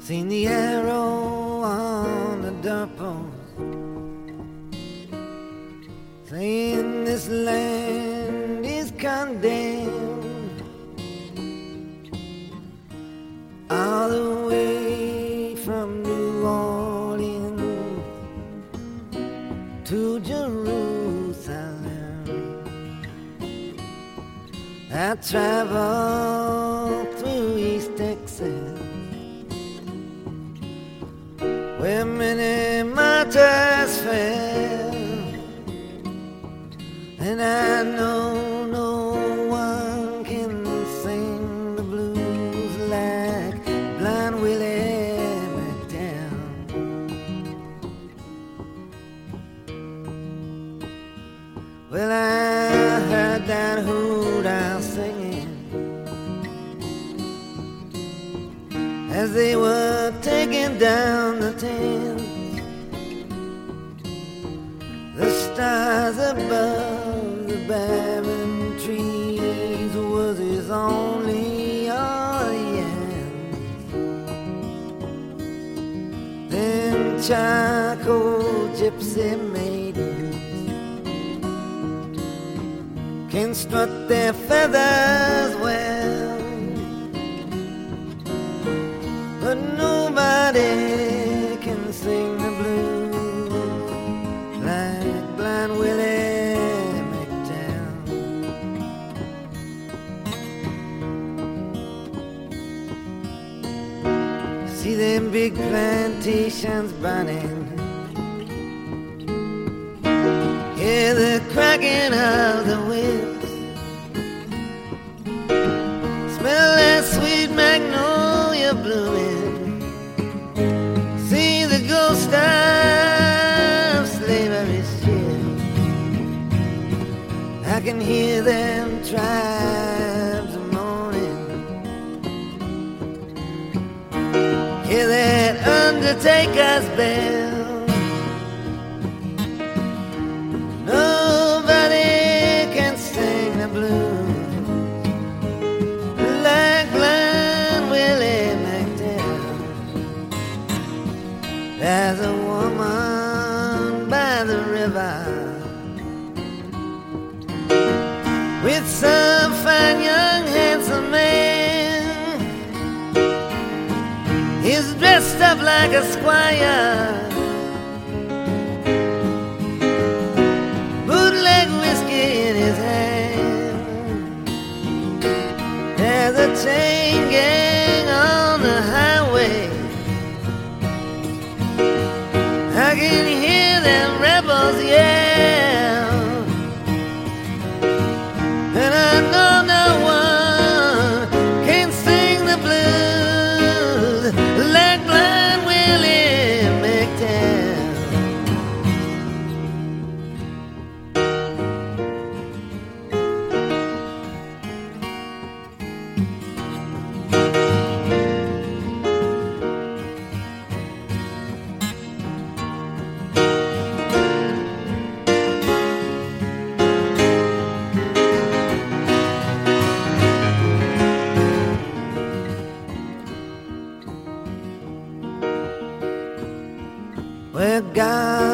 Seen the arrow on the doorpost, saying this land is condemned. All the way from New Orleans to Jerusalem, I traveled through East Texas, where many martyrs fell, and I know no one can sing the blues like Blind Willie McDowell. Well, I heard that hoot owl singing as they were taking down the tent. The stars above the barren trees was his only audience. Then charcoal gypsy maidens can strut their feathers well, but nobody can sing the blues like Blind Willie McDowell. See them big plantations burning, hear the cracking of the whips, smell that sweet magnolia blooming, see the ghost of slavery's ship. I can hear them tribes moaning, hear that undertaker's bell. Nobody can sing the blues like Blind Willie McDowell. There's a woman by the river with some fine young handsome man. He's dressed up like a squire, bootleg whiskey in his hand. There's a chain gang on the highway, I can hear them rebels yell, and I know no one can sing the blues like Blind Willie McDowell. Where God